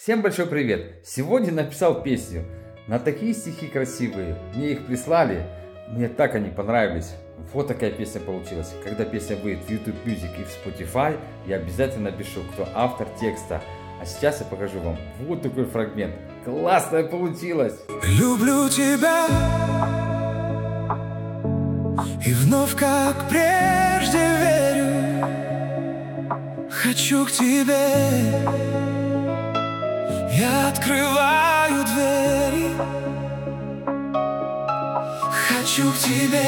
Всем большой привет! Сегодня написал песню. На такие стихи красивые. Мне их прислали. Мне так они понравились. Вот такая песня получилась. Когда песня выйдет в YouTube Music и в Spotify, я обязательно напишу, кто автор текста. А сейчас я покажу вам вот такой фрагмент. Классная получилась! Люблю тебя и вновь как прежде верю. Хочу к тебе, я открываю двери. Хочу к тебе,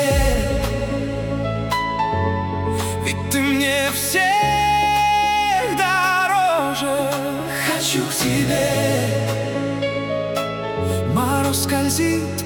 ведь ты мне всех дороже. Хочу к тебе, мороз скользит